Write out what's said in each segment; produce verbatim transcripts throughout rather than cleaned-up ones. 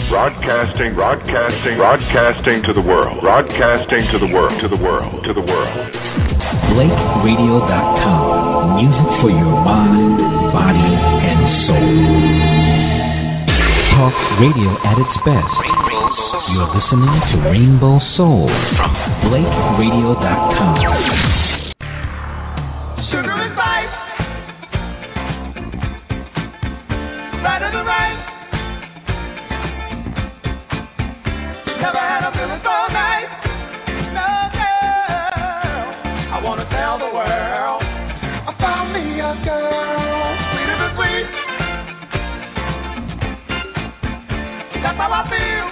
Broadcasting, broadcasting, broadcasting to the world. Broadcasting to the world, to the world, to the world. Blake Radio dot com. Music for your mind, body, and soul. Talk radio at its best. You're listening to Rainbow Soul from Blake Radio dot com. Sugar and spice, better than rice. Never had a feeling so nice. No girl, I wanna tell the world I found me a girl, sweeter than sweet. That's how I feel.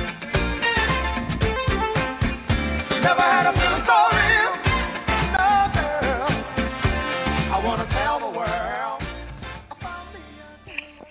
Never had a feeling so real. No girl, I wanna tell the world I found me a girl.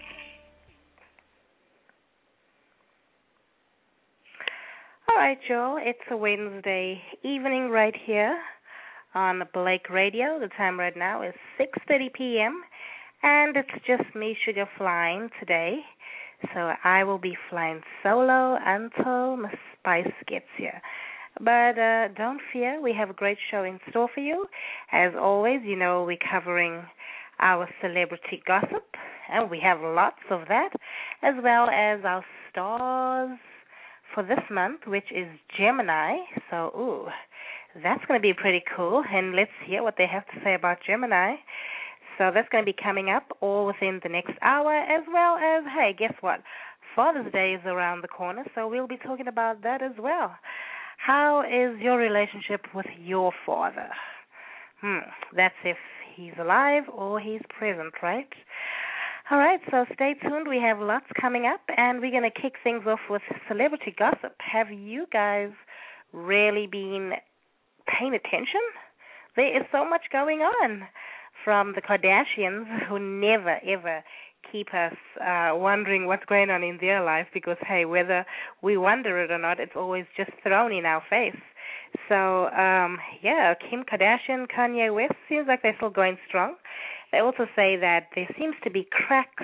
All right, Joel, it's a Wednesday evening right here on Blake Radio. The time right now is six thirty p.m., and it's just me, Sugar, flying today. So I will be flying solo until Miss Spice gets here. But uh, don't fear, we have a great show in store for you. As always, you know, we're covering our celebrity gossip, and we have lots of that, as well as our stars for this month, which is Gemini. So, ooh, that's going to be pretty cool, and let's hear what they have to say about Gemini. So that's going to be coming up all within the next hour, as well as, hey, guess what? Father's Day is around the corner, so we'll be talking about that as well. How is your relationship with your father? Hmm, that's if he's alive or he's present, right? All right, so stay tuned. We have lots coming up, and we're going to kick things off with celebrity gossip. Have you guys really been paying attention? There is so much going on, from the Kardashians, who never, ever keep us uh, wondering what's going on in their life, because, hey, whether we wonder it or not, it's always just thrown in our face. So, um, yeah, Kim Kardashian, Kanye West, seems like they're still going strong. They also say that there seems to be cracks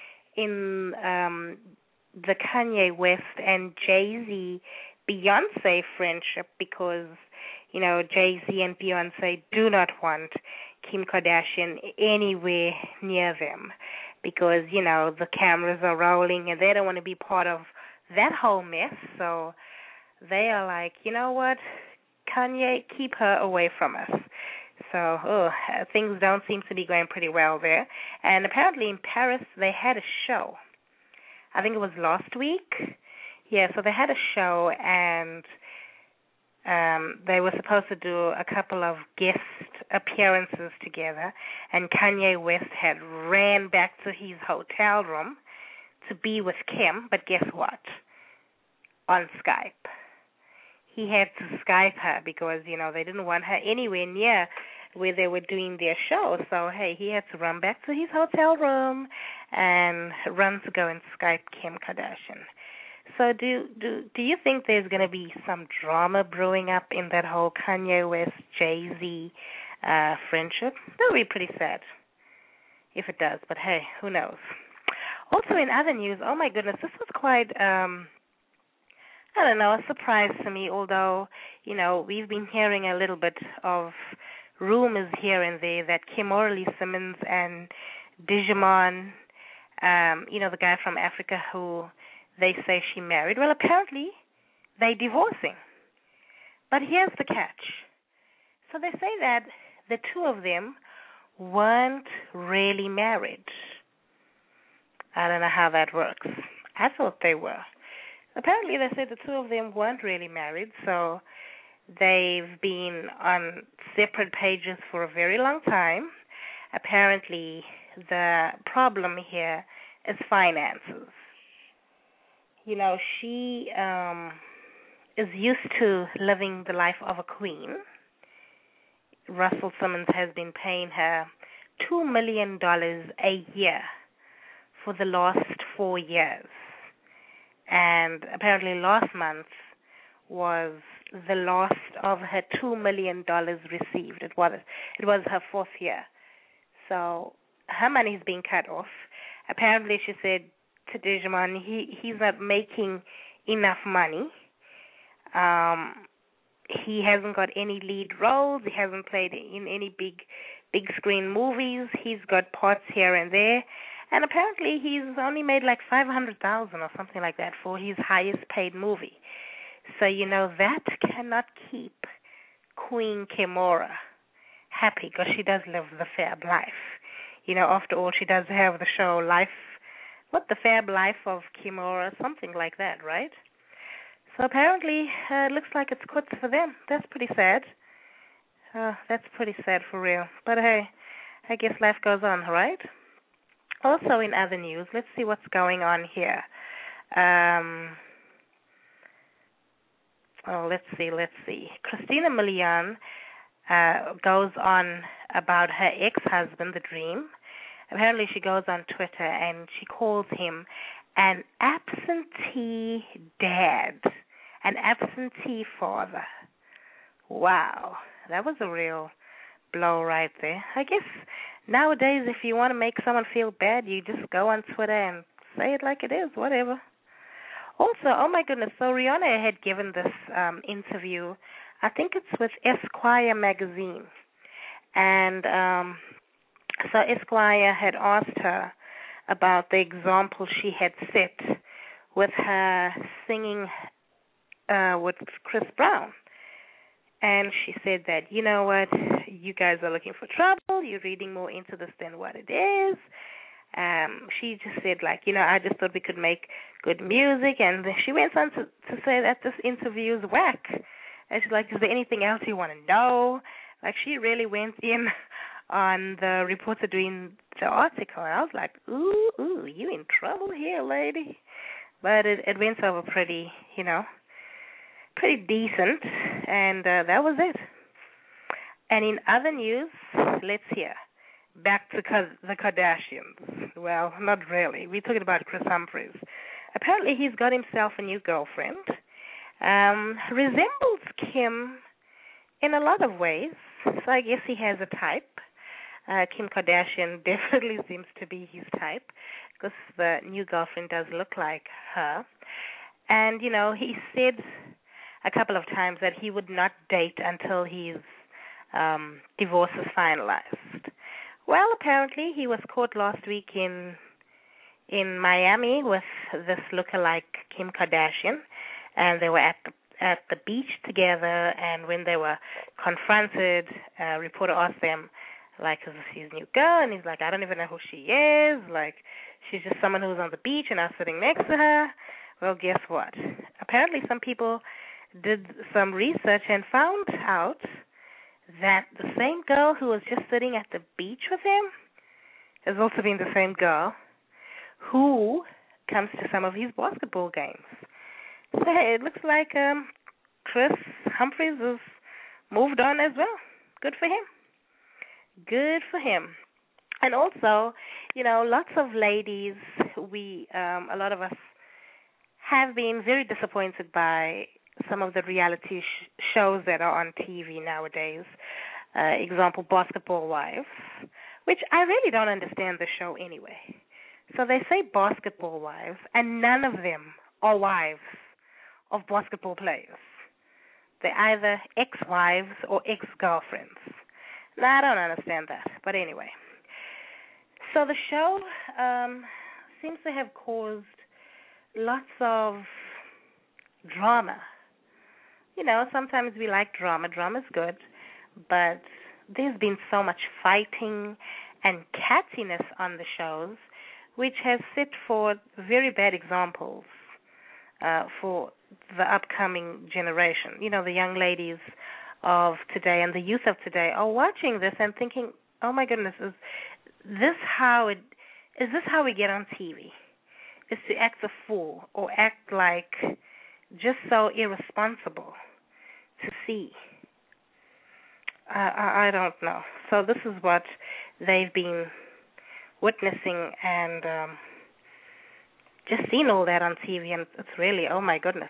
in um, the Kanye West and Jay-Z Beyonce friendship, because, you know, Jay-Z and Beyonce do not want Kim Kardashian anywhere near them, because, you know, the cameras are rolling and they don't want to be part of that whole mess. So they are like, you know what, Kanye, keep her away from us. So, oh, things don't seem to be going pretty well there. And apparently in Paris they had a show. I think it was last week. Yeah, so they had a show, and um, they were supposed to do a couple of guest appearances together, and Kanye West had ran back to his hotel room to be with Kim, but guess what? On Skype. He had to Skype her because, you know, they didn't want her anywhere near where they were doing their show. So, hey, he had to run back to his hotel room and run to go and Skype Kim Kardashian. So do do do you think there's going to be some drama brewing up in that whole Kanye West Jay-Z uh, friendship? That would be pretty sad if it does, but hey, who knows? Also in other news, oh my goodness, this was quite, um, I don't know, a surprise to me, although, you know, we've been hearing a little bit of rumors here and there that Kimberly Simmons and Digimon, um, you know, the guy from Africa who they say she married, well, apparently they're divorcing. But here's the catch. So they say that the two of them weren't really married. I don't know how that works. I thought they were. Apparently they said the two of them weren't really married, so they've been on separate pages for a very long time. Apparently the problem here is finances. You know, she um, is used to living the life of a queen. Russell Simmons has been paying her two million dollars a year for the last four years. And apparently last month was the last of her two million dollars received. It was, it was her fourth year. So her money's being cut off. Apparently she said to Digimon, he he's not making enough money. Um, he hasn't got any lead roles. He hasn't played in any big big screen movies. He's got parts here and there, and apparently he's only made like five hundred thousand or something like that for his highest paid movie. So you know that cannot keep Queen Kimura happy, because she does live the Fab life. You know, after all, she does have the show Life, what, the Fab Life of Kimura, something like that, right? So apparently, uh, it looks like it's quits for them. That's pretty sad. Uh, that's pretty sad for real. But hey, I guess life goes on, right? Also in other news, let's see what's going on here. Um, oh, let's see, let's see. Christina Milian uh, goes on about her ex-husband, the Dream. Apparently she goes on Twitter and she calls him an absentee dad, an absentee father. Wow, that was a real blow right there. I guess nowadays if you want to make someone feel bad, you just go on Twitter and say it like it is, whatever. Also, oh my goodness, so Rihanna had given this um, interview, I think it's with Esquire magazine. And um, so Esquire had asked her about the example she had set with her singing uh, with Chris Brown. And she said that, you know what, you guys are looking for trouble, you're reading more into this than what it is. Um, she just said, like, you know, I just thought we could make good music. And she went on to, to say that this interview is whack. And she's like, is there anything else you want to know? Like, she really went in on the reporter doing the article. And I was like, ooh, ooh, you in trouble here, lady. But it, it went over pretty, you know, pretty decent. And uh, that was it. And in other news, let's hear. Back to the Kardashians. Well, not really. We're talking about Chris Humphries. Apparently he's got himself a new girlfriend. Um, resembles Kim in a lot of ways. So I guess he has a type. Uh, Kim Kardashian definitely seems to be his type, because the new girlfriend does look like her. And, you know, he said a couple of times that he would not date until his um, divorce is finalized. Well, apparently he was caught last week in in Miami with this lookalike Kim Kardashian, and they were at the at the beach together. And when they were confronted, a reporter asked them, like, is this his new girl? And he's like, I don't even know who she is. Like, she's just someone who's on the beach and I was sitting next to her. Well, guess what? Apparently some people did some research and found out that the same girl who was just sitting at the beach with him has also been the same girl who comes to some of his basketball games. So hey, it looks like um, Chris Humphries has moved on as well. Good for him. Good for him. And also, you know, lots of ladies, we, um, a lot of us have been very disappointed by some of the reality sh- shows that are on T V nowadays. Uh, example, Basketball Wives, which I really don't understand the show anyway. So they say Basketball Wives, and none of them are wives of basketball players. They're either ex-wives or ex-girlfriends. Now, I don't understand that, but anyway. So the show um, seems to have caused lots of drama. You know, sometimes we like drama. Drama's good, but there's been so much fighting and cattiness on the shows, which has set forth very bad examples uh, for the upcoming generation. You know, the young ladies of today and the youth of today are watching this and thinking, oh my goodness, is this how it is this how we get on T V? Is to act a fool or act like just so irresponsible to see. Uh, I, I don't know. So this is what they've been witnessing and um, just seen all that on T V, and it's really, oh my goodness.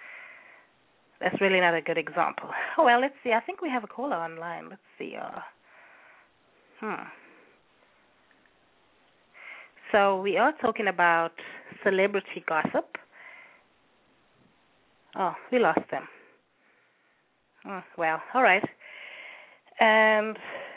That's really not a good example. Oh, well, let's see. I think we have a caller online. Let's see. Uh, hmm. So we are talking about celebrity gossip. Oh, we lost them. Oh, well, all right. And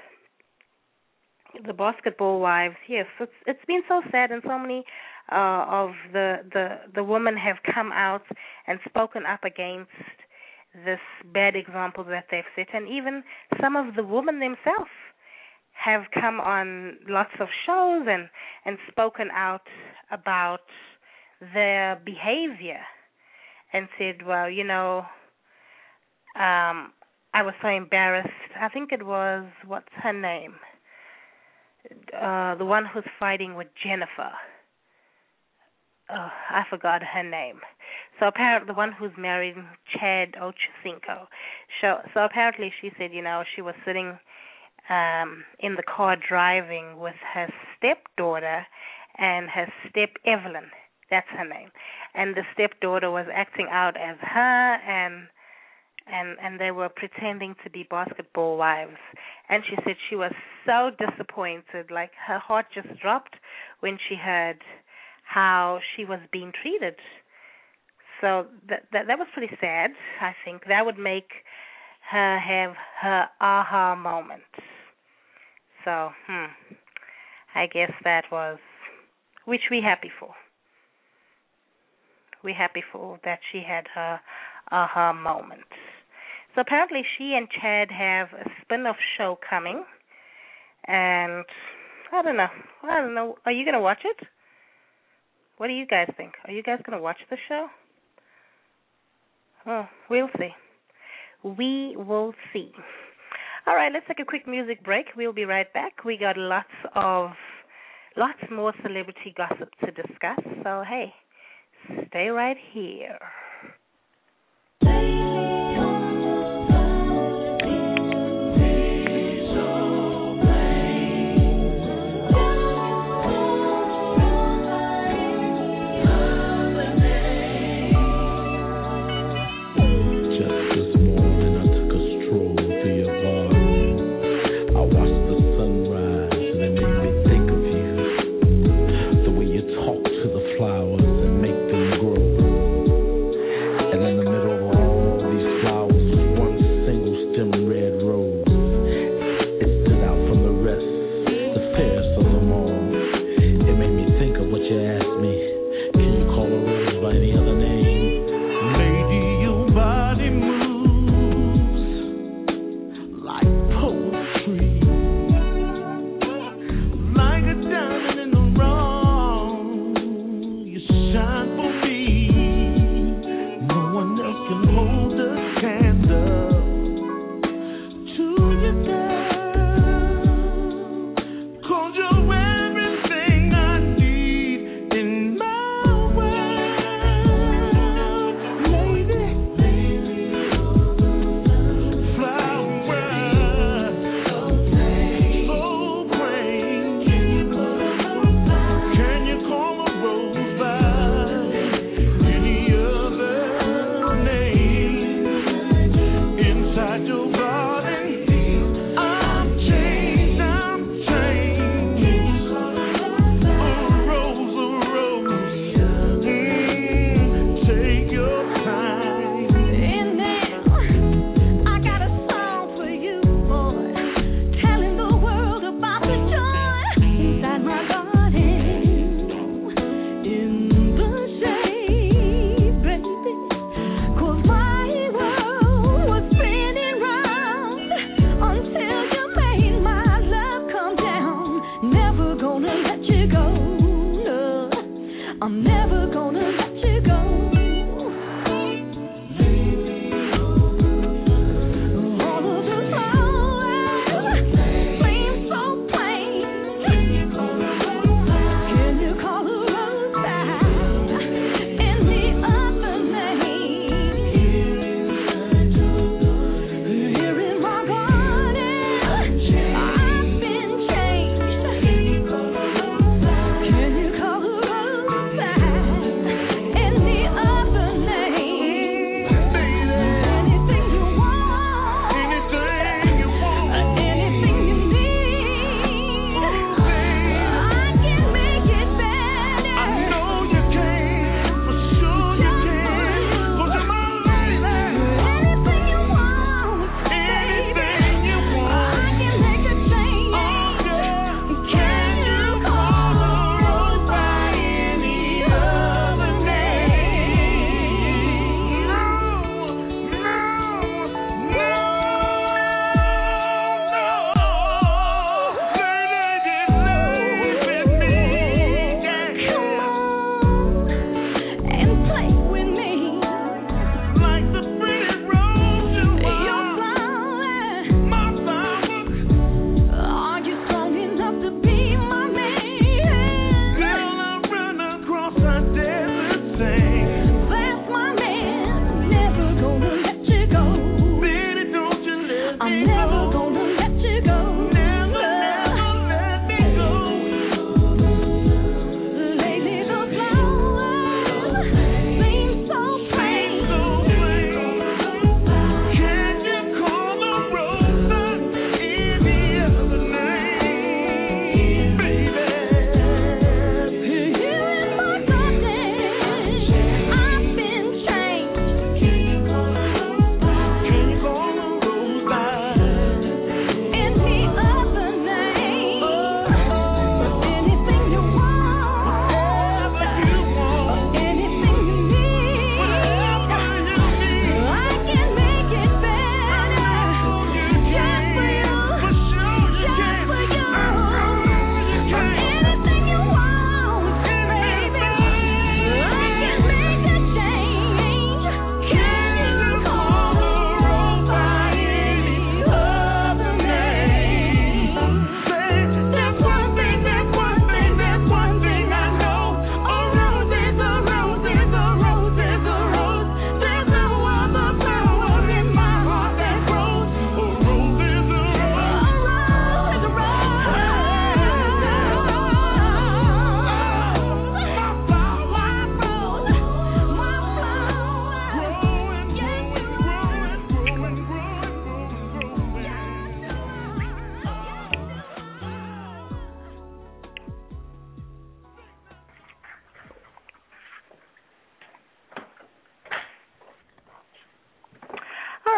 the basketball wives, yes, it's it's been so sad, and so many uh, of the, the the women have come out and spoken up against this bad example that they've set, and even some of the women themselves have come on lots of shows and, and spoken out about their behavior and said, well, you know, um, I was so embarrassed. I think it was, what's her name? Uh, the one who's fighting with Jennifer. Oh, I forgot her name. So apparently, the one who's married, Chad Ochocinco. So, so apparently, she said, you know, she was sitting um, in the car driving with her stepdaughter and her step Evelyn. That's her name. And the stepdaughter was acting out as her, and and and they were pretending to be basketball wives. And she said she was so disappointed, like her heart just dropped when she heard how she was being treated. So that, that that was pretty sad. I think that would make her have her aha moment. So, hmm, I guess that was, which we happy for. We happy for that she had her aha moment. So apparently she and Chad have a spin-off show coming, and I don't know. I don't know. Are you going to watch it? What do you guys think? Are you guys going to watch the show? Oh, we'll see. We will see. All right, let's take a quick music break. We'll be right back. We got lots of, lots more celebrity gossip to discuss. So, hey, stay right here.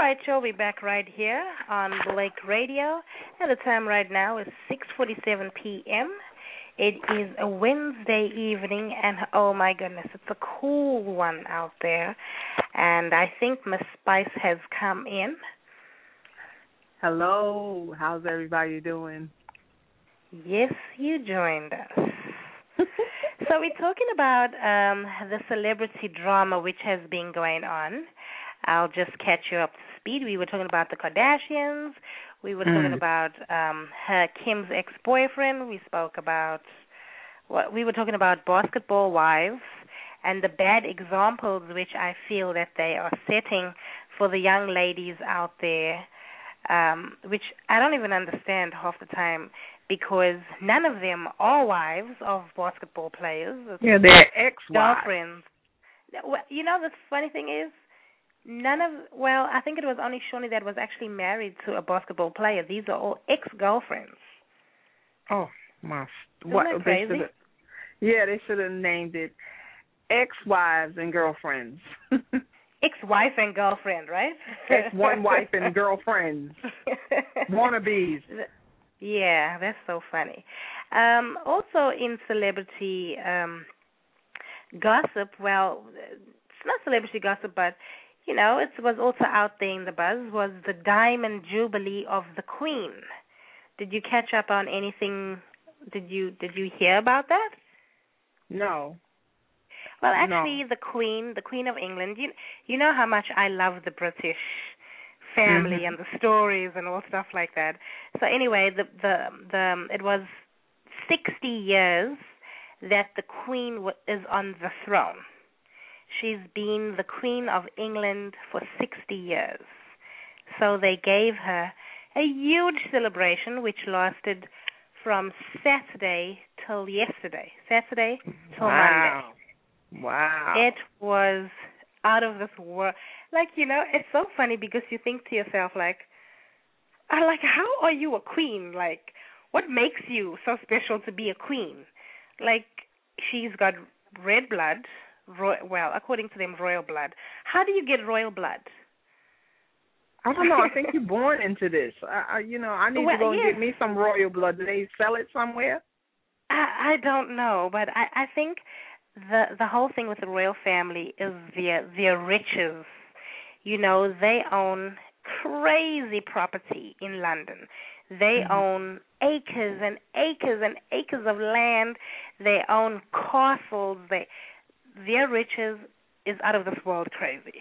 right, Joe, we're back right here on Blake Radio. And the time right now is six forty-seven p.m. It is a Wednesday evening, and oh my goodness, it's a cool one out there. And I think Miss Spice has come in. Hello, how's everybody doing? Yes, you joined us. So we're talking about um, the celebrity drama which has been going on. I'll just catch you up to speed. We were talking about the Kardashians. We were talking Mm. about um, her Kim's ex-boyfriend. We spoke about what we were talking about basketball wives and the bad examples which I feel that they are setting for the young ladies out there, um, which I don't even understand half the time because none of them are wives of basketball players. It's Yeah, they're ex-wives. girlfriends. Well, you know, the funny thing is, none of, well, I think it was only Shawnee that was actually married to a basketball player. These are all ex-girlfriends. Oh, my. Isn't What, that they crazy? should've- yeah, they should have named it ex-wives and girlfriends. Ex-wife and girlfriend, right? Ex-one wife and girlfriends. Wannabes. Yeah, that's so funny. Um, also in celebrity um, gossip, well, it's not celebrity gossip, but, you know, it was also out there in the buzz, was the Diamond Jubilee of the Queen. Did you catch up on anything? Did you did you hear about that? No. Well, actually, No. the Queen, the Queen of England, you, you know how much I love the British family Mhm. and the stories and all stuff like that. So anyway, the the the it was sixty years that the Queen w- is on the throne. She's been the Queen of England for sixty years. So they gave her a huge celebration which lasted from Saturday till yesterday. Saturday till Monday. Wow. Wow. It was out of this world. Like, you know, it's so funny because you think to yourself, like, uh, like, how are you a queen? Like, what makes you so special to be a queen? Like, she's got red blood, ro- well, according to them, royal blood. How do you get royal blood? I don't know. I think you're born into this. I, I, you know, I need Well, to go and yeah. get me some royal blood. Do they sell it somewhere? I, I don't know, but I, I think the the whole thing with the royal family is their their riches. You know, they own crazy property in London. They Mhm. own acres and acres and acres of land. They own castles. They their riches is out of this world crazy.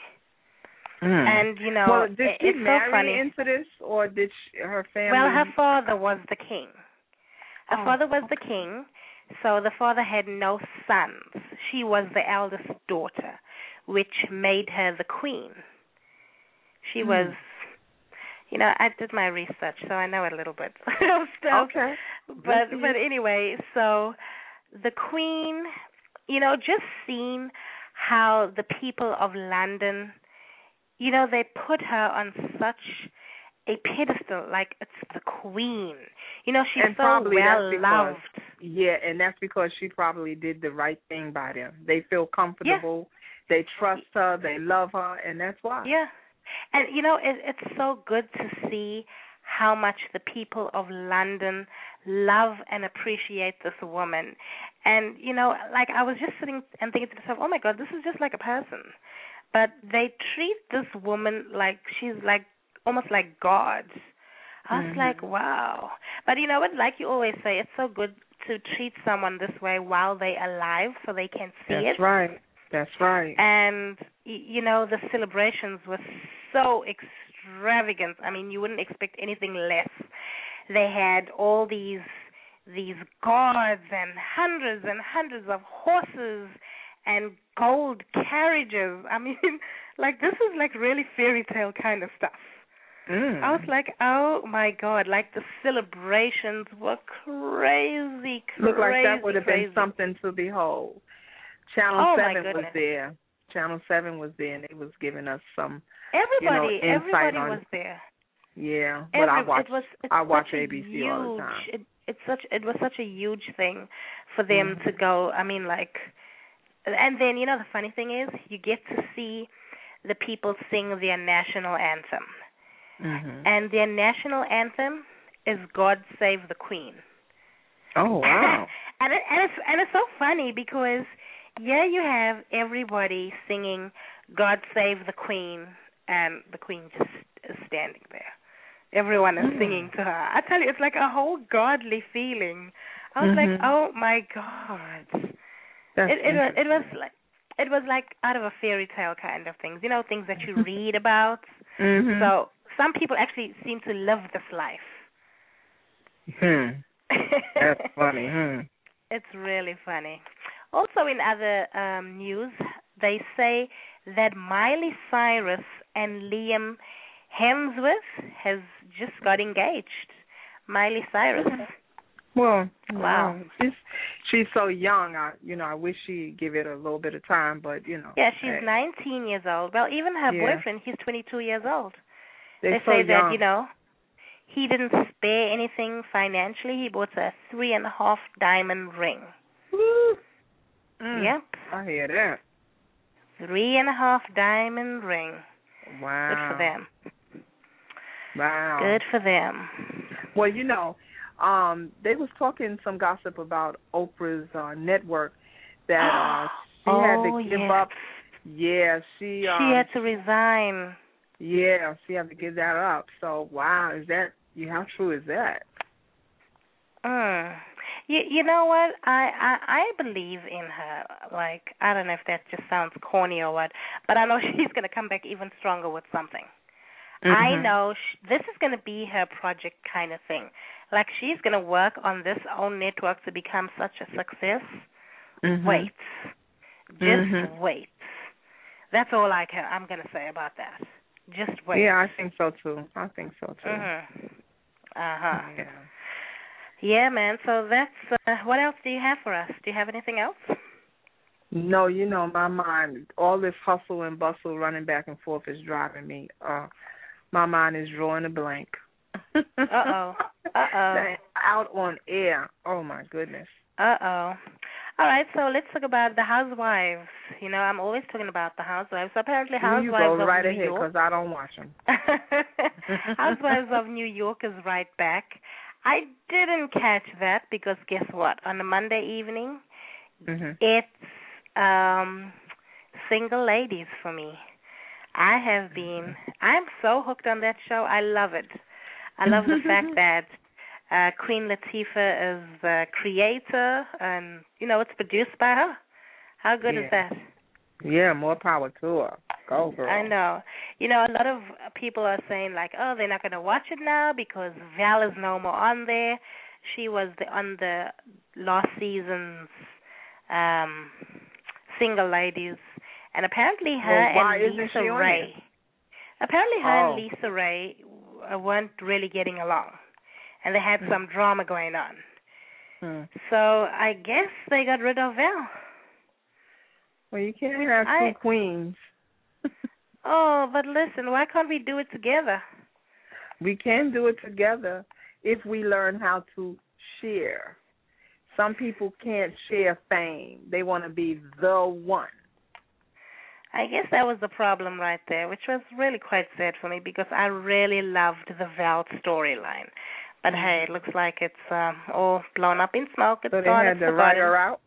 Mm. And you know, well, did it, she it's marry so funny. into this, or did she, her family? Well, her father was the king. Her Oh, father was okay. the king, so the father had no sons. She was the eldest daughter, which made her the queen. She Hmm. was, you know, I did my research, so I know a little bit of stuff. Okay. But Good for but you. anyway, so the queen, you know, just seeing how the people of London, you know, they put her on such a pedestal, like it's the queen. You know, she's And so probably well that's because- loved. Yeah, and that's because she probably did the right thing by them. They feel comfortable. They trust her. They love her, and that's why. Yeah. And, you know, it, it's so good to see how much the people of London love and appreciate this woman. And, you know, like I was just sitting and thinking to myself, oh, my God, this is just like a person. But they treat this woman like she's like almost like God. I was Mhm. like, wow. But you know what? Like you always say, it's so good to treat someone this way while they're alive so they can see That's it. right. That's right. And, y- you know, the celebrations were so extravagant. I mean, you wouldn't expect anything less. They had all these these guards and hundreds and hundreds of horses and gold carriages. I mean, like, this is like really fairy tale kind of stuff. Mm. I was like, oh, my God, like the celebrations were crazy, crazy, Looked like that would have crazy. been something to behold. Channel Oh, my seven was goodness. there. Channel seven was there, and they was giving us some, Everybody, you know, insight everybody on was there. Yeah, but I Every, watch it was, it's I watch such a A B C huge, all the time. It, it's such it was such a huge thing for them Mhm. to go. I mean, like, and then you know the funny thing is you get to see the people sing their national anthem. Mm-hmm. And their national anthem is God Save the Queen. Oh, wow. and, it, and, it's, and it's so funny because, yeah, you have everybody singing God Save the Queen, and the Queen just is standing there. Everyone is mm. singing to her. I tell you, it's like a whole godly feeling. I was mm-hmm. like, oh, my God. That's it, it, was, it was like it was like out of a fairy tale kind of things, you know, things that you read about. Mm-hmm. So some people actually seem to live this life. Hmm. That's funny. Hmm. It's really funny. Also, in other um, news, they say that Miley Cyrus and Liam Hemsworth has just got engaged. Miley Cyrus. Well, wow, no, she's she's so young. I you know I wish she'd give it a little bit of time, but you know. Yeah, she's hey. nineteen years old. Well, even her yeah. boyfriend, he's twenty-two years old. They're they so say young. that you know he didn't spare anything financially. He bought a three and a half diamond ring. Woo. Mm, yep. I hear that. Three and a half diamond ring. Wow. Good for them. Wow. Good for them. Well, you know, um, they was talking some gossip about Oprah's uh, network that uh, she oh, had to give yes. up. Yeah, she. Um, she had to resign. Yeah, she had to give that up. So, wow, is that? How true is that? Mm. You, you know what? I, I I believe in her. Like, I don't know if that just sounds corny or what, but I know she's going to come back even stronger with something. Mm-hmm. I know sh- this is going to be her project kind of thing. Like, she's going to work on this own network to become such a success. Mm-hmm. Wait. Just mm-hmm. wait. That's all I can, I'm going to say about that. Just wait. Yeah, I think so, too. I think so, too. Mm-hmm. Uh-huh. Yeah. Yeah, man. So that's, uh, what else do you have for us? Do you have anything else? No, you know, my mind, all this hustle and bustle running back and forth is driving me. Uh, my mind is drawing a blank. Uh-oh. Uh-oh. Out on air. Oh, my goodness. Uh-oh. All right, so let's talk about the Housewives. You know, I'm always talking about the Housewives. So apparently Housewives you go of right New ahead, York. because I don't watch them. Housewives of New York is right back. I didn't catch that because guess what? On a Monday evening, mm-hmm. it's um, single ladies for me. I have been, I'm so hooked on that show. I love it. I love the fact that uh, Queen Latifah is the creator and, you know, it's produced by her. How good yeah. is that? Yeah, more power to her. Go, girl. I know. You know, a lot of people are saying, like, oh, they're not going to watch it now because Val is no more on there. She was the, on the last season's um, single ladies. And apparently her well, and Lisa Ray, apparently her oh. and Lisa Ray weren't really getting along. And they had hmm. some drama going on. Hmm. So I guess they got rid of Val. Well, you can't have two I, queens. Oh, but listen, why can't we do it together? We can do it together if we learn how to share. Some people can't share fame. They want to be the one. I guess that was the problem right there, which was really quite sad for me because I really loved the Val storyline. But hey, it looks like it's um, all blown up in smoke. It's so they gone, had it's to forgotten. write her out?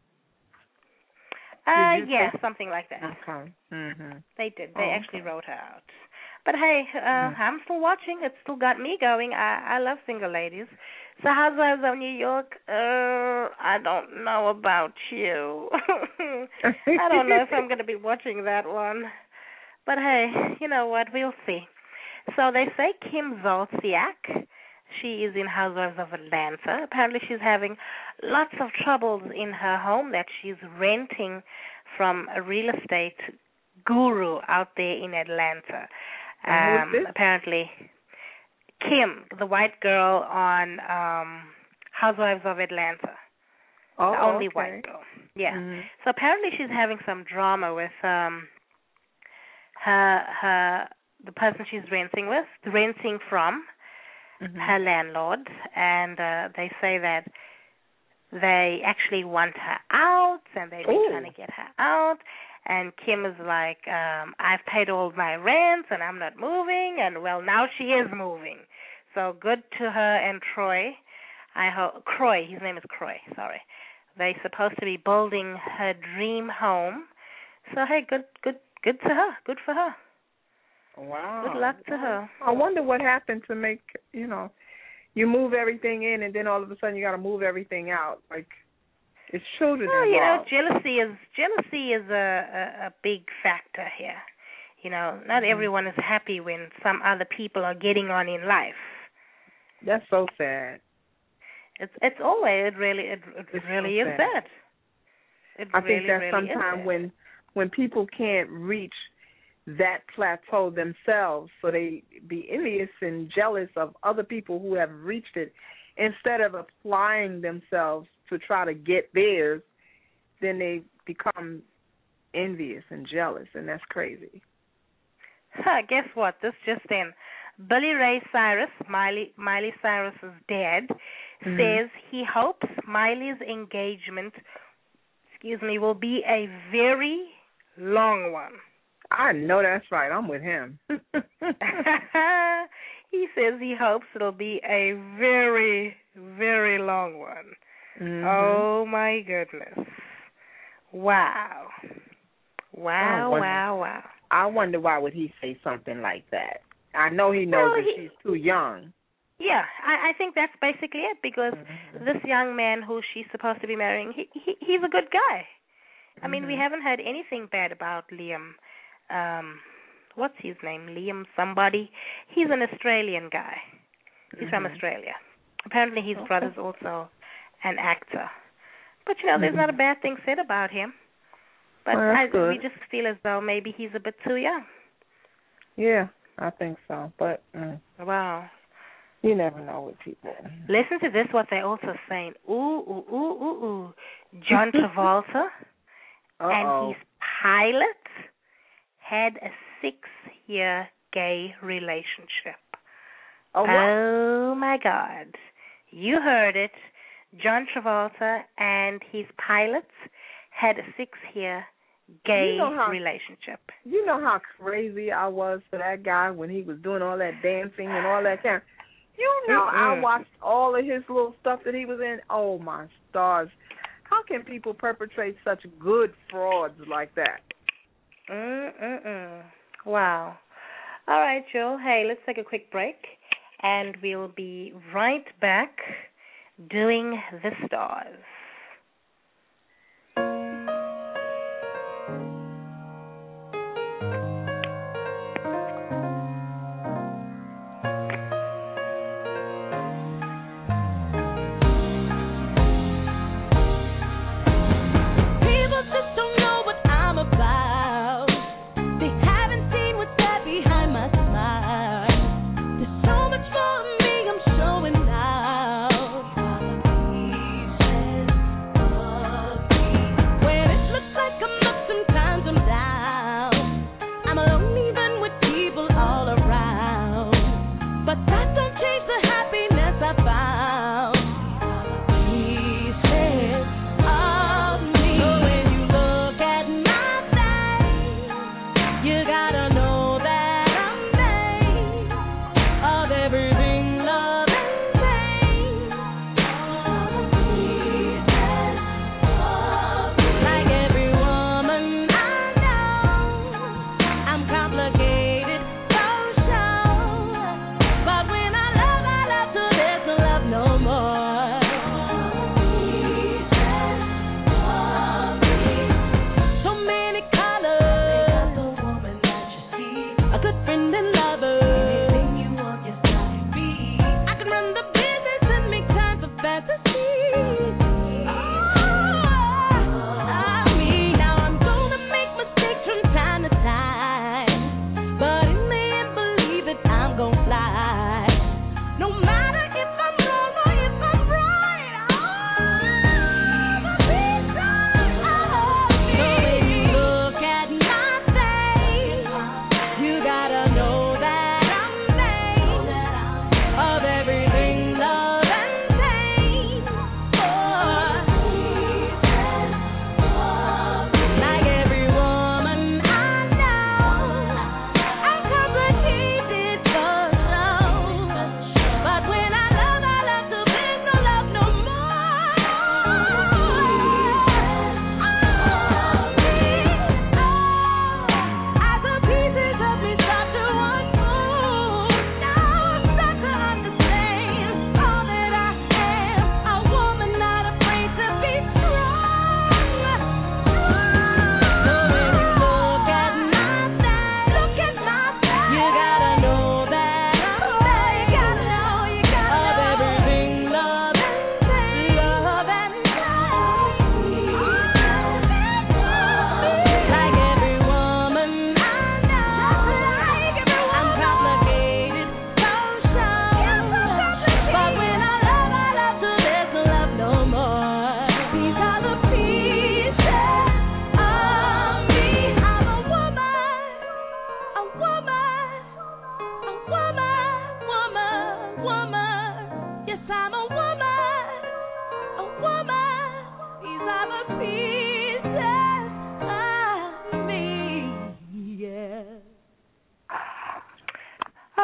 Uh, yeah, something like that. Okay. Mm-hmm. They did. They oh, actually okay. wrote her out. But hey, uh, mm-hmm. I'm still watching. It still got me going. I, I love single ladies. So Housewives of New York, uh, I don't know about you. I don't know if I'm going to be watching that one. But hey, you know what? We'll see. So they say Kim Zolciak, she is in Housewives of Atlanta. Apparently she's having lots of troubles in her home that she's renting from a real estate guru out there in Atlanta. Um, apparently, Kim, the white girl on um, Housewives of Atlanta. Oh, the only okay. white girl. Yeah. Mm-hmm. So apparently she's having some drama with um, her her the person she's renting with, renting from. Mm-hmm. Her landlord, and uh, they say that they actually want her out, and they've been Ooh. trying to get her out, And Kim is like, um, I've paid all my rent and I'm not moving. And, well, now she is moving. So good to her and Troy. I hope Croy, his name is Croy, sorry. They're supposed to be building her dream home. So, hey, good good, good to her. Good for her. Wow. Good luck to her. I wonder what happened to make, you know, you move everything in and then all of a sudden you got to move everything out. Like, it's children well, involved. you know, jealousy is jealousy is a, a, a big factor here. You know, not mm-hmm. everyone is happy when some other people are getting on in life. That's so sad. It's it's always it really it, it it's really so is sad. sad. It I really, think that really sometimes when when people can't reach that plateau themselves, so they be envious and jealous of other people who have reached it, instead of applying themselves to try to get theirs, then they become envious and jealous, and that's crazy. Huh, guess what? This just in. Billy Ray Cyrus, Miley, Miley Cyrus's dad, mm-hmm. says he hopes Miley's engagement, excuse me, will be a very long one. I know that's right. I'm with him. He says he hopes it'll be a very, very long one. Mm-hmm. Oh, my goodness. Wow. Wow, wonder, wow, wow. I wonder why would he say something like that. I know he knows well, that he, she's too young. Yeah, I, I think that's basically it, because mm-hmm. this young man who she's supposed to be marrying, he, he he's a good guy. I mm-hmm. mean, we haven't heard anything bad about Liam. Um, what's his name? Liam somebody. He's an Australian guy. He's mm-hmm. from Australia. Apparently his okay. brother's also an actor. But, you know, there's mm-hmm. not a bad thing said about him. But well, I, good. we just feel as though maybe he's a bit too young. Yeah, I think so. But mm, wow. You never know with people. Listen to this, what they're also saying. Ooh, ooh, ooh, ooh, ooh. John Travolta and his pilot had a six-year gay relationship. Oh, what? Oh, my God. You heard it. John Travolta and his pilots had a six-year gay you know how, relationship. You know how crazy I was for that guy when he was doing all that dancing and all that kind. You know, mm-hmm. I watched all of his little stuff that he was in. Oh, my stars. How can people perpetrate such good frauds like that? Mm-mm-mm. Wow. All right, Joel. Hey, let's take a quick break, and we'll be right back doing the stars. There's so much for me, I'm showing out. He says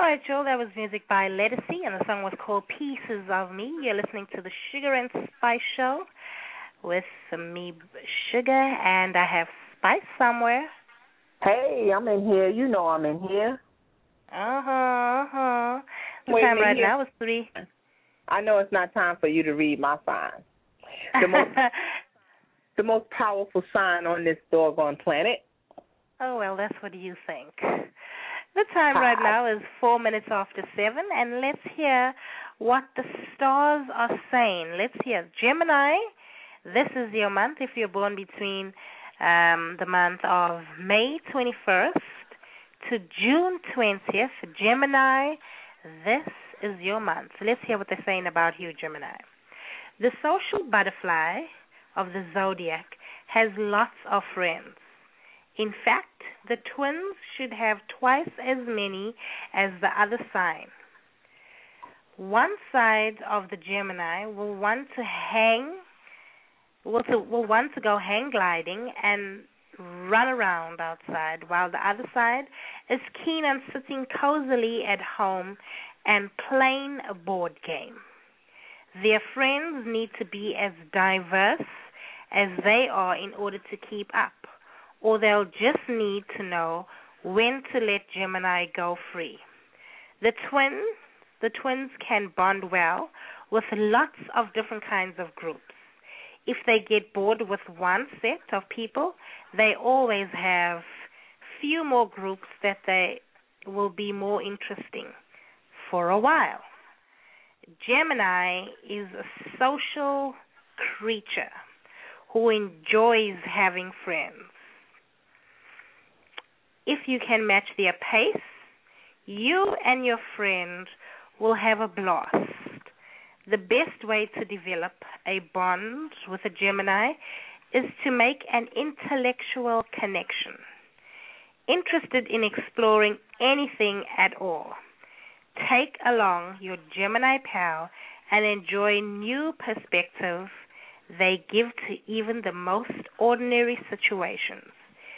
right, Joel, that was music by Lettucey, and the song was called Pieces of Me. You're listening to the Sugar and Spice Show with me, Sugar, and I have Spice somewhere. Hey, I'm in here. You know I'm in here. Uh-huh, uh-huh. The Wait time a right minute. now is three. I know it's not time for you to read my sign. The most, the most powerful sign on this doggone planet. Oh, well, that's what you think. The time right now is four minutes after seven, and let's hear what the stars are saying. Let's hear Gemini. This is your month if you're born between um, the month of May twenty-first to June twentieth. Gemini, this is your month. Let's hear what they're saying about you, Gemini. The social butterfly of the zodiac has lots of friends. In fact, the twins should have twice as many as the other sign. One side of the Gemini will want to hang, will, to, will want to go hang gliding and run around outside, while the other side is keen on sitting cozily at home and playing a board game. Their friends need to be as diverse as they are in order to keep up, or they'll just need to know when to let Gemini go free. The twins, the twins can bond well with lots of different kinds of groups. If they get bored with one set of people, they always have few more groups that they will be more interesting for a while. Gemini is a social creature who enjoys having friends. If you can match their pace, you and your friend will have a blast. The best way to develop a bond with a Gemini is to make an intellectual connection. Interested in exploring anything at all, take along your Gemini pal and enjoy new perspectives they give to even the most ordinary situations.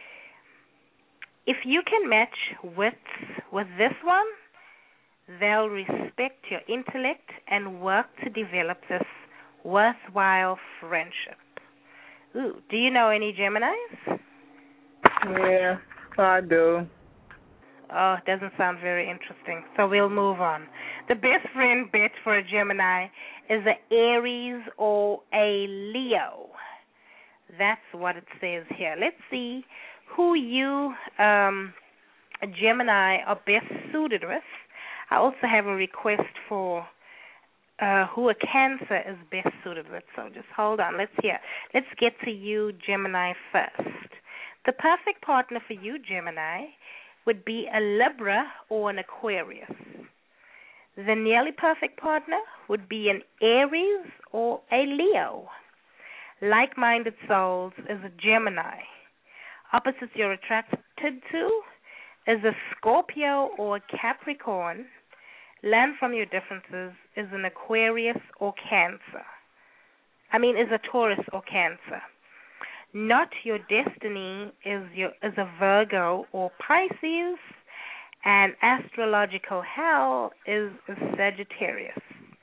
If you can match with with this one, they'll respect your intellect and work to develop this worthwhile friendship. Ooh, do you know any Geminis? Yeah, I do. Oh, it doesn't sound very interesting, so we'll move on. The best friend bet for a Gemini is an Aries or a Leo. That's what it says here. Let's see who you, um, a Gemini, are best suited with. I also have a request for uh, who a Cancer is best suited with, so just hold on. Let's hear. Let's get to you, Gemini, first. The perfect partner for you, Gemini, would be a Libra or an Aquarius. The nearly perfect partner would be an Aries or a Leo. Like-minded souls is a Gemini. Opposites you're attracted to is a Scorpio or a Capricorn. Learn from your differences is an Aquarius or Cancer. I mean, is a Taurus or Cancer. Not your destiny is your is a Virgo or Pisces, and astrological hell is a Sagittarius.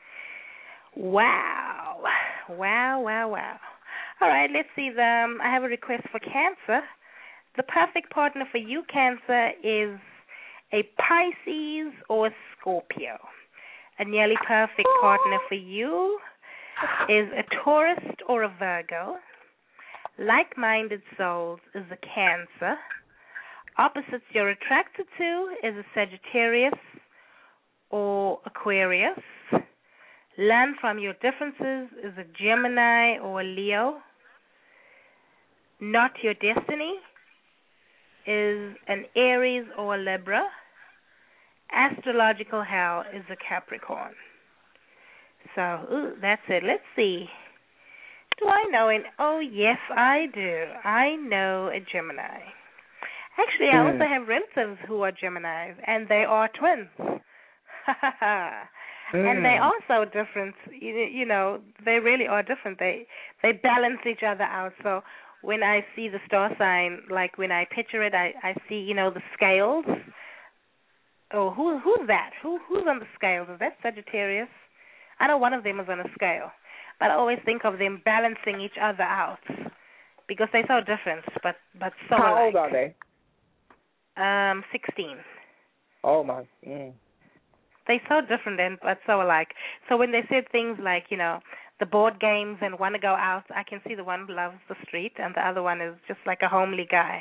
Wow, wow, wow, wow. All right, let's see. The, um, I have a request for Cancer. The perfect partner for you, Cancer, is a Pisces or a Scorpio. A nearly perfect partner for you is a Taurus or a Virgo. Like-minded souls is a Cancer. Opposites you're attracted to is a Sagittarius or Aquarius. Learn from your differences is a Gemini or a Leo. Not your destiny is an Aries or a Libra. Astrological hell is a Capricorn. So, ooh, that's it. Let's see. Do I know an... Oh, yes, I do. I know a Gemini. Actually, I also have relatives who are Geminis, and they are twins. And they are so different. You, you know, they really are different. They they balance each other out. So when I see the star sign, like when I picture it, I, I see, you know, the scales oh, who who's that? Who who's on the scales? Is that Sagittarius? I know one of them is on a scale, but I always think of them balancing each other out because they're so different, but but so How alike. old are they? Um, sixteen. Oh my. Mm. They're so different and but so alike. So when they said things like, you know, the board games and want to go out, I can see the one loves the street and the other one is just like a homely guy.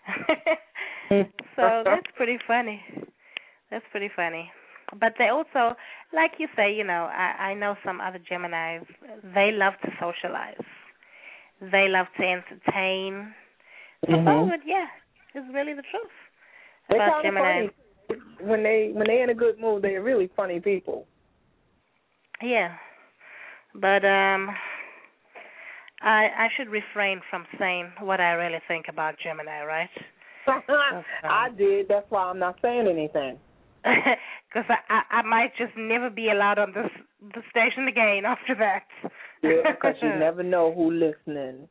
So that's pretty funny. That's pretty funny. But they also, like you say, you know, I, I know some other Geminis, they love to socialize. They love to entertain. So Mm-hmm. some of it, yeah, is really the truth They're about kind of Geminis. funny. When they when they're in a good mood, they're really funny people. Yeah. But um I I should refrain from saying what I really think about Gemini, right? I did. That's why I'm not saying anything. Because I, I I might just never be allowed on this the station again after that. Yeah, because you never know who's listening.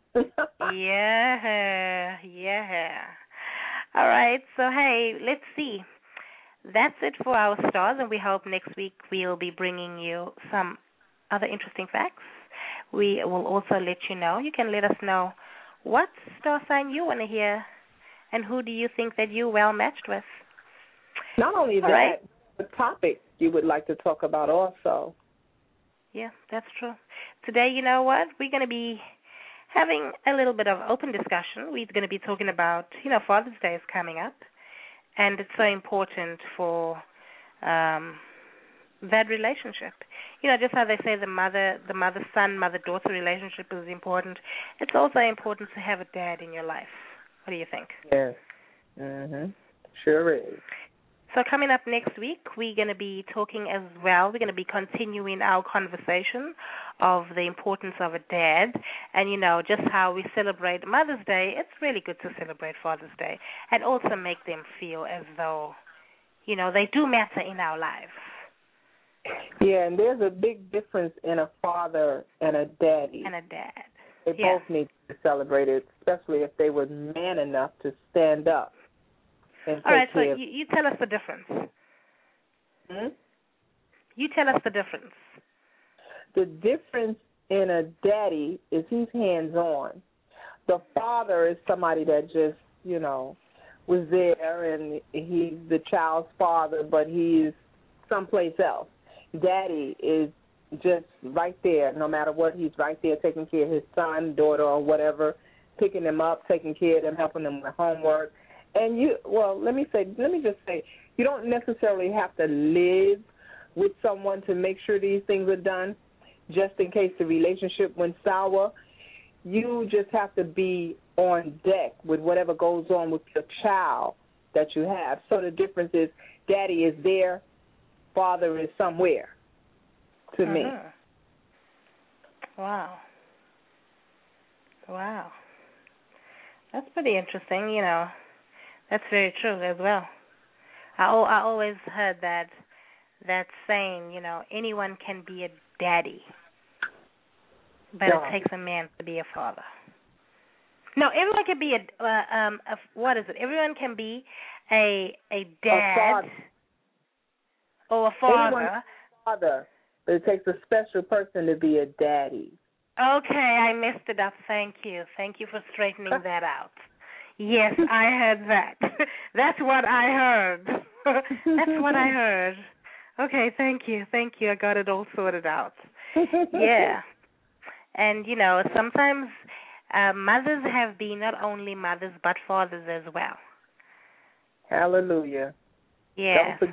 Yeah, yeah. All right, so hey, let's see. That's it for our stars, and we hope next week we'll be bringing you some other interesting facts. We will also let you know. You can let us know what star sign you want to hear, and who do you think that you're well matched with. Not only All that, right. the topic you would like to talk about also. Yeah, that's true. Today, you know what? We're going to be having a little bit of open discussion. We're going to be talking about, you know, Father's Day is coming up, and it's so important for um, that relationship. You know, just how they say the mother, the mother-son, mother-daughter relationship is important. It's also important to have a dad in your life. What do you think? Yes. Mhm. Sure is. So coming up next week, we're going to be talking as well. We're going to be continuing our conversation of the importance of a dad and, you know, just how we celebrate Mother's Day. It's really good to celebrate Father's Day and also make them feel as though, you know, they do matter in our lives. Yeah, and there's a big difference in a father and a daddy. And a dad. They Yeah. both need to be celebrated, especially if they were man enough to stand up. And All right, take so care of- you, you tell us the difference. Hmm? You tell us the difference. The difference in a daddy is he's hands-on. The father is somebody that just, you know, was there and he's the child's father, but he's someplace else. Daddy is just right there, no matter what, he's right there taking care of his son, daughter, or whatever, picking them up, taking care of them, helping them with homework. And you, well, let me say, let me just say, you don't necessarily have to live with someone to make sure these things are done, just in case the relationship went sour. You just have to be on deck with whatever goes on with your child that you have. So the difference is daddy is there, father is somewhere to mm-hmm. me. Wow. Wow. That's pretty interesting, you know. That's very true as well. I, I always heard that that saying, you know, anyone can be a daddy, but Yeah. it takes a man to be a father. No, everyone can be a, uh, um, a what is it? Everyone can be a a dad A father. or a father. Anyone's father, but it takes a special person to be a daddy. Okay, I messed it up. Thank you. Thank you for straightening that out. Yes, I heard that. That's what I heard. That's what I heard. Okay, thank you. Thank you. I got it all sorted out. Yeah. And, you know, sometimes uh, mothers have been not only mothers but fathers as well. Hallelujah. Yeah, Don't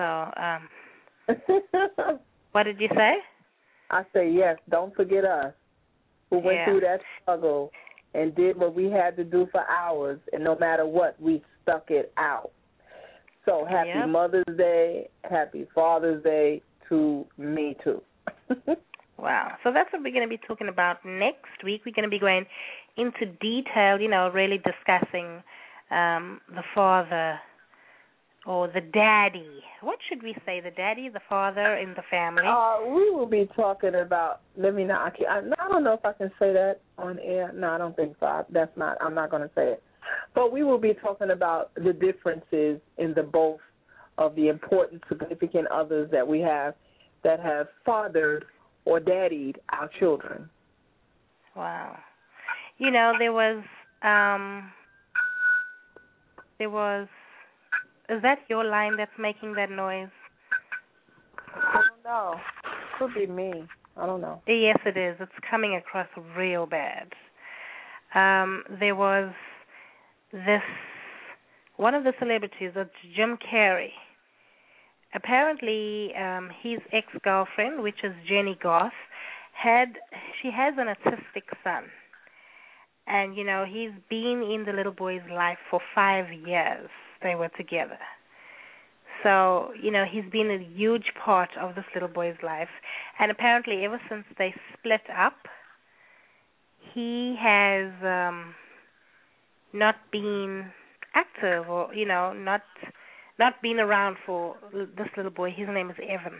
so um, what did you say? I say yes, don't forget us who went Yeah. through that struggle and did what we had to do for hours, and no matter what, we stuck it out. So happy Yep. Mother's Day, happy Father's Day to me too. Wow. So that's what we're going to be talking about next week. We're going to be going into detail, you know, really discussing um, the father or the daddy. What should we say, the daddy, the father in the family? Uh, we will be talking about, let me not, I, can't, I don't know if I can say that on air. No, I don't think so. I, that's not, I'm not going to say it. But we will be talking about the differences in the both of the important, significant others that we have that have fathered or daddied our children. Wow. You know, there was, um, there was, is that your line that's making that noise? I don't know. Could be me. I don't know. Yes, it is. It's coming across real bad. Um, there was this, one of the celebrities, it's Jim Carrey. Apparently, um, his ex-girlfriend, which is Jenny Goss, had, she has an autistic son. And, you know, he's been in the little boy's life for five years. They were together. So, you know, he's been a huge part of this little boy's life. And apparently ever since they split up, he has um, not been active or, you know, not not been around for this little boy. His name is Evan.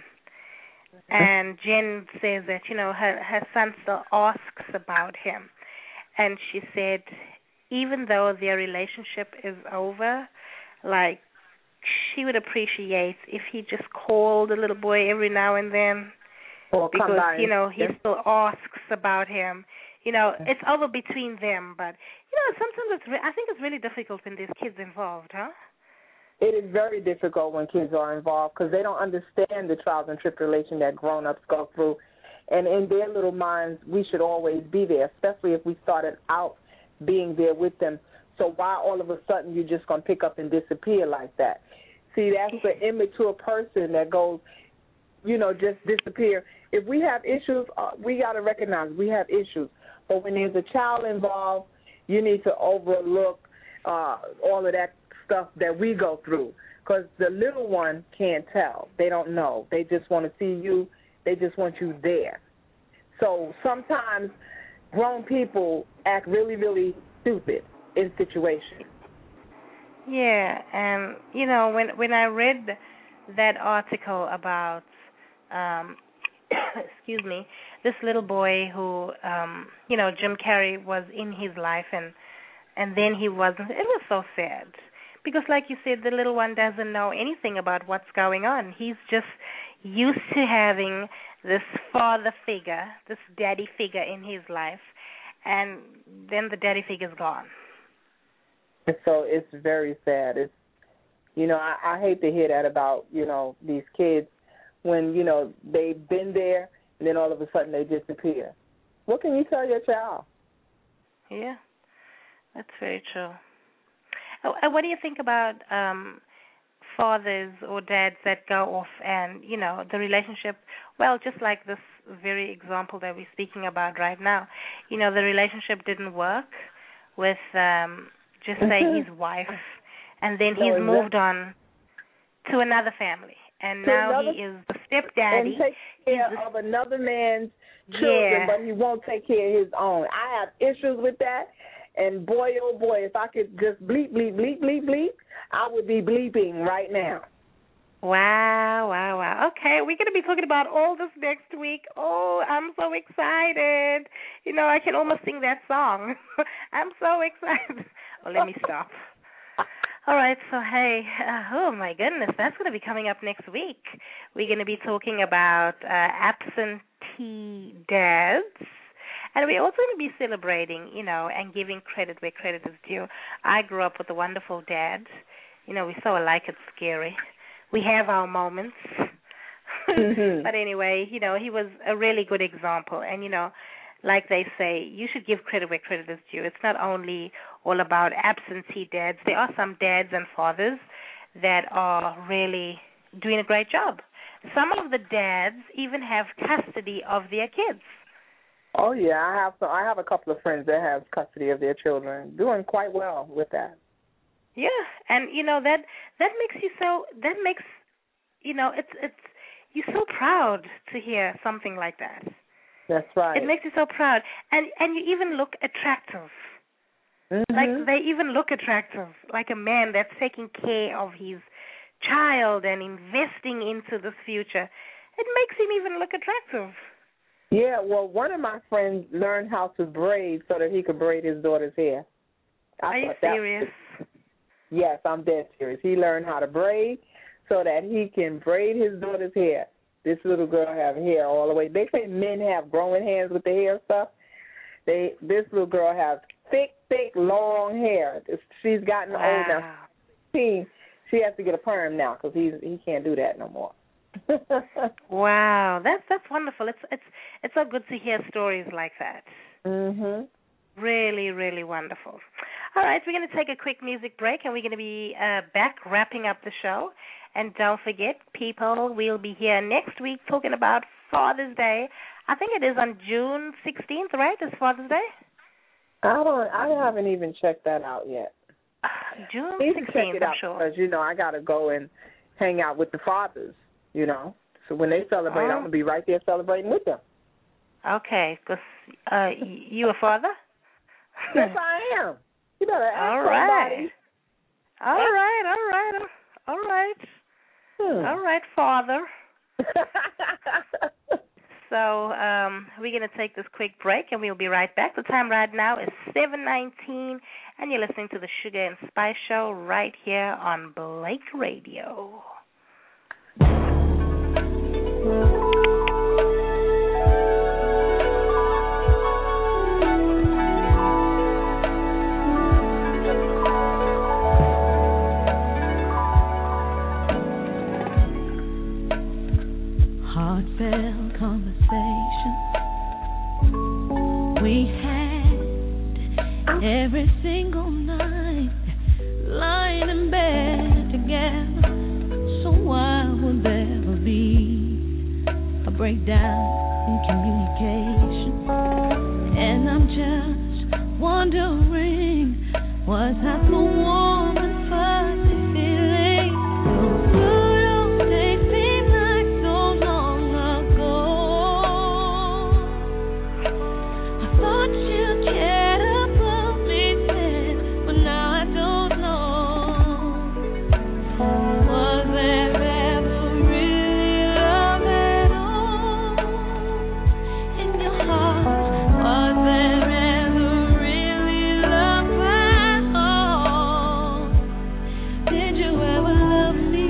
And Jen says that, you know, her, her son still asks about him. And she said, even though their relationship is over, like, she would appreciate if he just called the little boy every now and then. Or because, come by. you know, he Yes. still asks about him. You know, it's over between them. But, you know, sometimes it's re- I think it's really difficult when there's kids involved, huh? It is very difficult when kids are involved because they don't understand the trials and tribulation that grown-ups go through. And in their little minds, we should always be there, especially if we started out being there with them. So why all of a sudden you're just going to pick up and disappear like that? See, that's the immature person that goes, you know, just disappear. If we have issues, uh, we got to recognize we have issues. But when there's a child involved, you need to overlook uh, all of that stuff that we go through because the little one can't tell. They don't know. They just want to see you. They just want you there. So sometimes grown people act really, really stupid in situations. Yeah, and, you know, when when I read that article about, um, excuse me, this little boy who, um, you know, Jim Carrey was in his life and and then he wasn't, it was so sad. Because like you said, the little one doesn't know anything about what's going on. He's just used to having this father figure, this daddy figure in his life, and then the daddy figure's gone. So it's very sad. It's, you know, I, I hate to hear that about, you know, these kids when, you know, they've been there and then all of a sudden they disappear. What can you tell your child? Yeah, that's very true. Oh, what do you think about um, fathers or dads that go off and, you know, the relationship, well, just like this very example that we're speaking about right now, you know, the relationship didn't work with, um, just say, his wife, and then he's no, moved on to another family, and to now another, he is the stepdaddy. And take care the, of another man's children, yeah. but he won't take care of his own. I have issues with that. And boy, oh boy, if I could just bleep, bleep, bleep, bleep, bleep, I would be bleeping right now. Wow, wow, wow. Okay, we're going to be talking about all this next week. Oh, I'm so excited. You know, I can almost sing that song. I'm so excited. Well, let me stop. All right, so hey, uh, oh my goodness, that's going to be coming up next week. We're going to be talking about uh, absentee dads. And we're also going to be celebrating, you know, and giving credit where credit is due. I grew up with a wonderful dad. You know, we're so alike, it's scary. We have our moments. Mm-hmm. But anyway, you know, he was a really good example. And, you know, like they say, you should give credit where credit is due. It's not only all about absentee dads. There are some dads and fathers that are really doing a great job. Some of the dads even have custody of their kids. Oh yeah, I have some, I have a couple of friends that have custody of their children, doing quite well with that. Yeah, and you know that that makes you so that makes you know it's it's you're so proud to hear something like that. That's right. It makes you so proud, and and you even look attractive. Mm-hmm. Like they even look attractive, like a man that's taking care of his child and investing into this future. It makes him even look attractive. Yeah, well, one of my friends learned how to braid so that he could braid his daughter's hair. I Are you that serious? Was, yes, I'm dead serious. He learned how to braid so that he can braid his daughter's hair. This little girl have hair all the way. They say men have growing hands with the hair stuff. They this little girl has thick, thick, long hair. It's, she's gotten wow. old now. She she has to get a perm now because he's he can't do that no more. Wow, that's that's wonderful. It's it's it's so good to hear stories like that. Mhm. Really, really wonderful. All right, we're going to take a quick music break, and we're going to be uh, back wrapping up the show. And don't forget, people, we'll be here next week talking about Father's Day. I think it is on June sixteenth, right? It's Father's Day. I don't. I haven't even checked that out yet. Uh, June sixteenth, check it I'm out sure. Because you know I got to go and hang out with the fathers. You know, so when they celebrate, oh. I'm gonna be right there celebrating with them. Okay, because uh, you a father? Yes, I am. You better ask all right. somebody. All right, all right, all right, hmm. all right, Father. So um, we're going to take this quick break, and we'll be right back. The time right now is seven nineteen, and you're listening to the Sugar and Spice Show right here on Blake Radio. Heartfelt conversations we had every single night, lying in bed together. So why would there be a breakdown in communication? And I'm just wondering, was I the woman fuzzy feeling? Those good old days seem like so long ago. I thought you cared about me then, but now I don't know. Was there ever really love at all in your heart? Was there ever really love at all? Did you ever love me?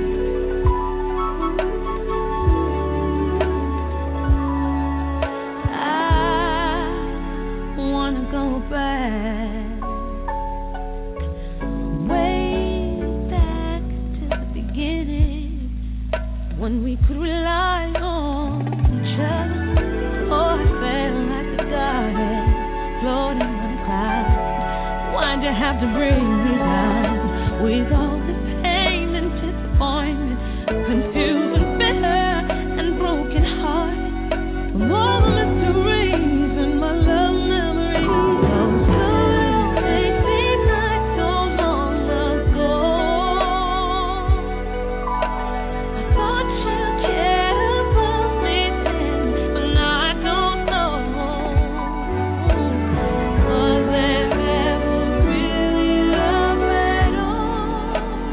I wanna go back, way back to the beginning, when we could rely on each other. Oh, I felt like a goddess floating on a cloud. Why'd you have to bring me down with all the pain and disappointment, confusion, bitter and broken heart, from all the mysteries and my love memories? Those good old days seem like so long ago. I thought you cared about me then, but now I don't know. Was there ever really love at all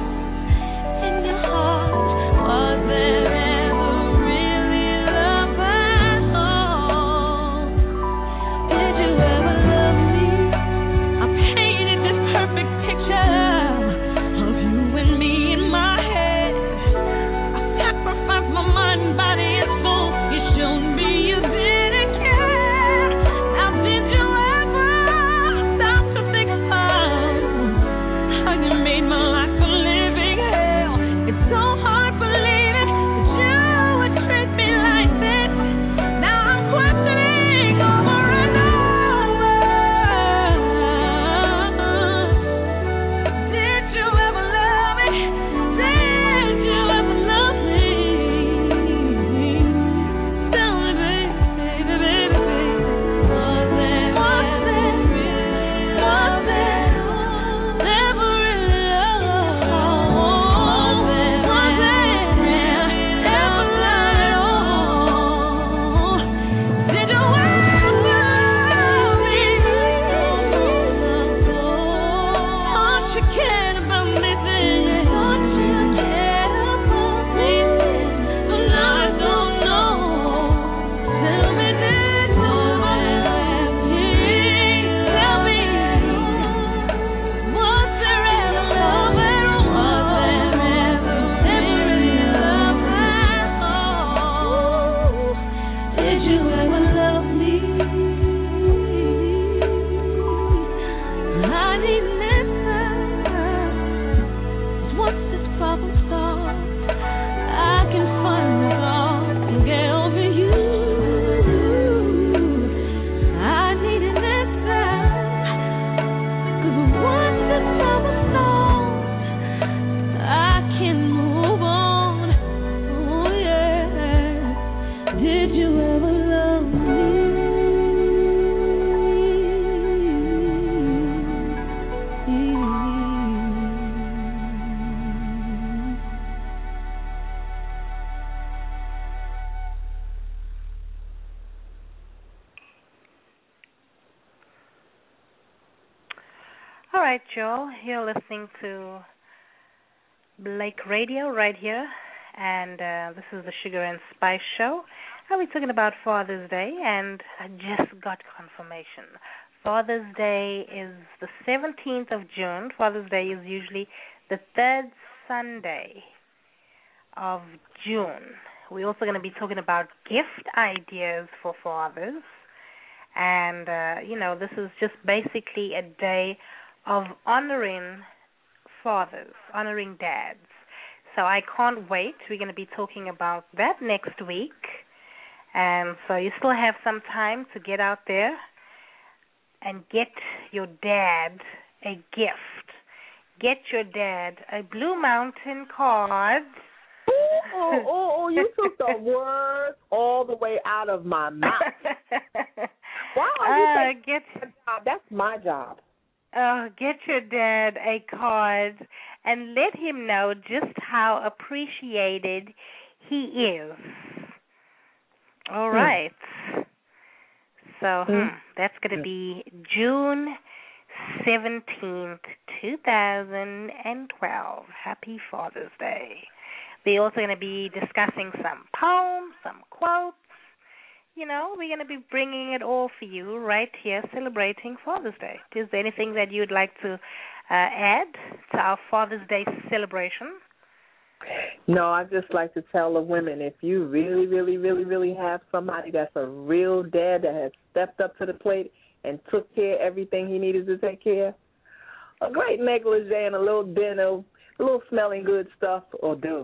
All right, Joel, you're listening to Blake Radio right here, and uh, this is the Sugar and Spice Show. And we're talking about Father's Day, and I just got confirmation. Father's Day is the seventeenth of June. Father's Day is usually the third Sunday of June. We're also going to be talking about gift ideas for fathers. And, uh, you know, this is just basically a day of honoring fathers, honoring dads. So I can't wait. We're going to be talking about that next week. And so you still have some time to get out there and get your dad a gift. Get your dad a Blue Mountain card. Oh, oh, oh, you took the words all the way out of my mouth. Why are you uh, taking get, my job? That's my job. Uh, get your dad a card and let him know just how appreciated he is. All hmm. right. So hmm. Hmm, that's going to be June seventeenth, two thousand twelve. Happy Father's Day. We're also going to be discussing some poems, some quotes. You know, we're going to be bringing it all for you right here, celebrating Father's Day. Is there anything that you'd like to uh, add to our Father's Day celebration? No, I'd just like to tell the women, if you really, really, really, really have somebody that's a real dad that has stepped up to the plate and took care of everything he needed to take care of, a great negligee and a little dinner, a little smelling good stuff will do.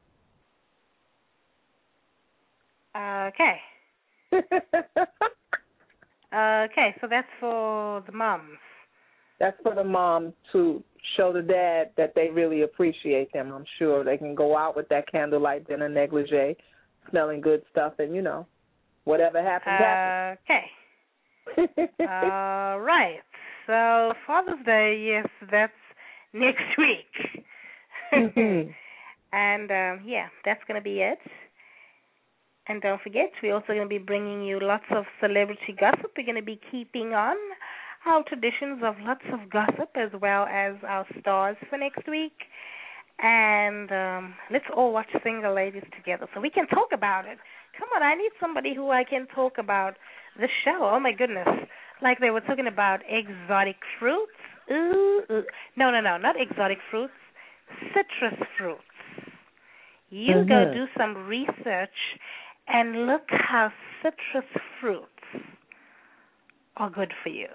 Okay. Okay, so that's for the moms. That's for the mom to show the dad that they really appreciate them. I'm sure they can go out with that candlelight dinner, negligee, smelling good stuff, and, you know, whatever happens, happens. Okay. All right. So Father's Day, yes, that's next week. Mm-hmm. And, um, yeah, that's going to be it. And don't forget, we're also going to be bringing you lots of celebrity gossip. We're going to be keeping on our traditions of lots of gossip as well as our stars for next week. And um, let's all watch Single Ladies together so we can talk about it. Come on, I need somebody who I can talk about the show. Oh, my goodness. Like they were talking about exotic fruits. Ooh, ooh. No, no, no, not exotic fruits. Citrus fruits. You mm-hmm. go do some research and look how citrus fruits are good for you.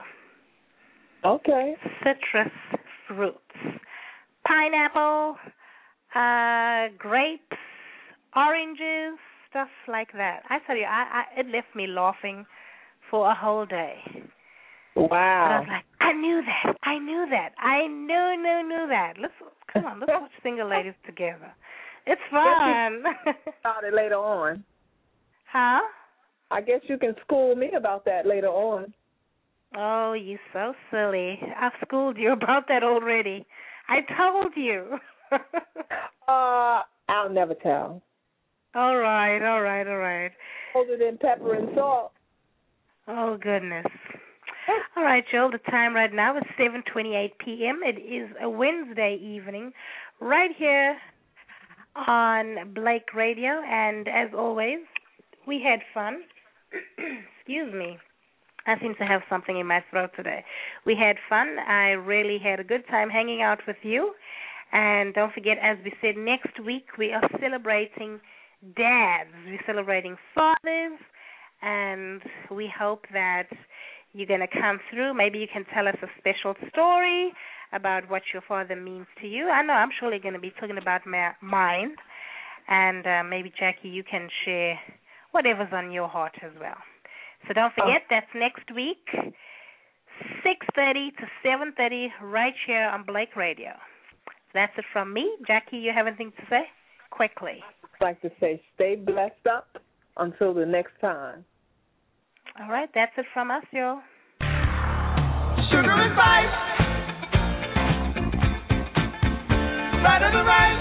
Okay. Citrus fruits. Pineapple, uh, grapes, oranges, stuff like that. I tell you, I, I, it left me laughing for a whole day. Wow. But I was like, I knew that. I knew that. I knew, knew, knew that. Let's come on, let's watch Single Ladies together. It's fun. About it later on. Huh? I guess you can school me about that later on. Oh, you so silly. I've schooled you about that already. I told you. uh, I'll never tell. All right, all right, all right. Hold it in pepper and salt. Oh, goodness. All right, Joel, the time right now is seven twenty-eight p.m. It is a Wednesday evening right here on Blake Radio, and as always, we had fun. Excuse me. I seem to have something in my throat today. We had fun. I really had a good time hanging out with you. And don't forget, as we said, next week we are celebrating dads. We're celebrating fathers, and we hope that you're going to come through. Maybe you can tell us a special story about what your father means to you. I know I'm surely going to be talking about my, mine. And uh, maybe, Jackie, you can share whatever's on your heart as well. So don't forget, oh. that's next week, six thirty to seven thirty, right here on Blake Radio. That's it from me. Jackie, you have anything to say? Quickly. I'd like to say stay blessed up until the next time. All right, that's it from us, y'all. Sugar and spice. Right of the right.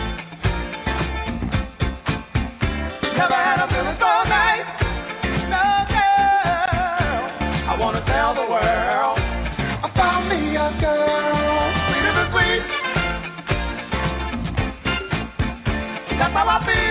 Never had a feeling so nice. No, girl. I want to tell the world I found me a girl. That's how I feel.